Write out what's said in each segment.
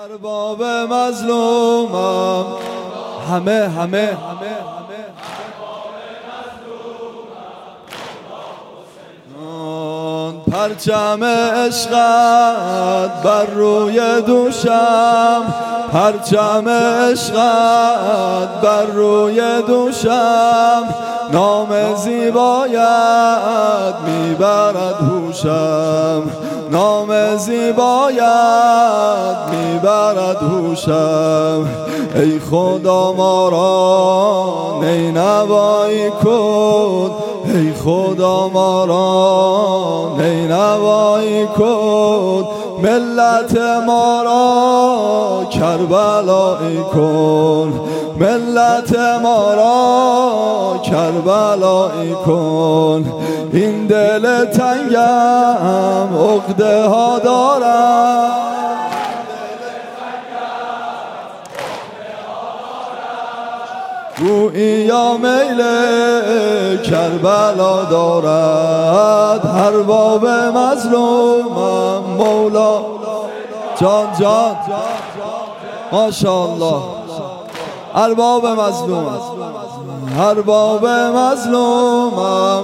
ارباب مظلومم همه پرچم عشقت بر روی دوشم، پرچم عشقت بر روی دوشم، نام زیبایت میبرد هوشم، نام زیبایت میبرد هوشم. ای خدا ما را نینوایی کن، ای خدا ما را نینوایی کن، ملت ما را کربلایی کن، ملت ما را کربلایی کن. این دل تنگم عقده ها دارم، گویی یا میل کربلا دارد. ارباب مظلومم مولا جان ماشاءالله. ارباب مظلومم، ارباب مظلومم،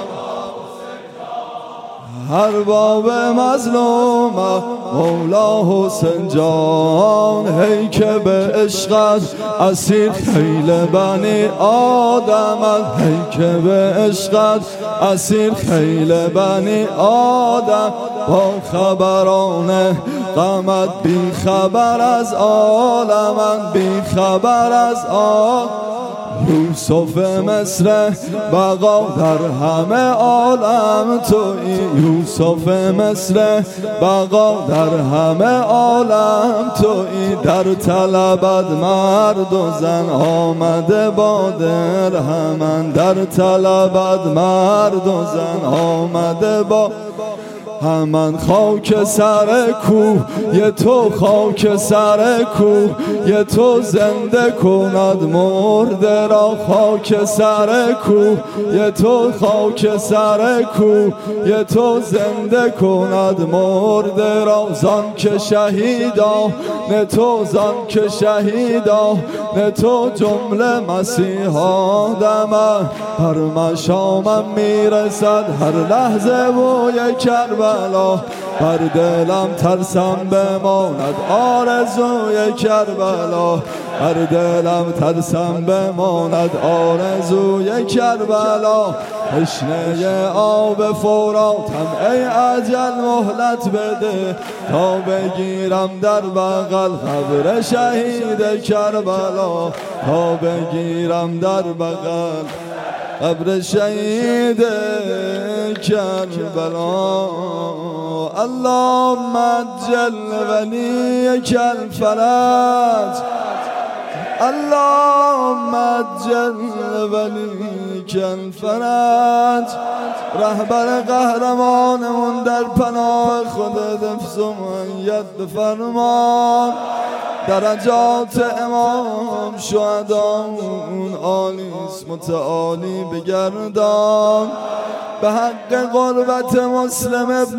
ارباب مظلومم مولا حسین جان. هی که به عشقت اسیر خیل بنی آدمت، هی که به عشقت اسیر خیل بنی آدم. با خبران غمت بی خبر از عالمم، بی خبر از عالم. یوسف مصر بقا در همه عالم تویی، یوسف مصر بقا در همه عالم تویی. در طلبت مرد و زن آمده با درهمن، در طلبت مرد و زن آمده با همان. خاک سر کوه یه تو، خاک سر کوه یه تو زنده کند مرده را. خاک سر کوه یه تو، خاک سر کوه یه تو زنده کند مرده را. زان که شهیدا نه تو، زان که شهیدا نه تو جمله مسیحا دمه. هر مشامم میرسد هر لحظه بوی کربلا، بر دلم ترسم بماند آرزوی کربلا، بر دلم ترسم بماند آرزوی کربلا. تشنه آب فراتم ای اجل مهلت بده، تا بگیرم در بغل قبر شهید کربلا، تا بگیرم در بغل قبر شهید کربلا. اللهم اجل ولیک الفرج، اللهم اجل ولیک الفرج. رهبر قهرمانمون در پناه خودت حفظ و معیت بفرما. درجات امام شهدامون عالیست متعالی بگردان. به حق قربت مسلم ابن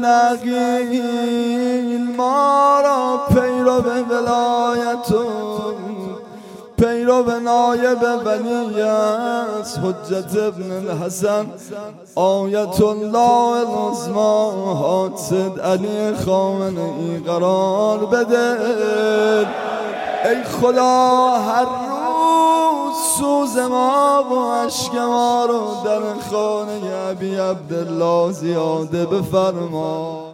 عقیل ما را پیرو به ولایتون، پیرو به نایب ولی است حجت ابن الحسن آیت الله العظما حاسد علی خامنه‌ای قرار بده. ای خدا هر روز سوز ما و عشق ما رو در خانه ابی عبدالله زیاده بفرما.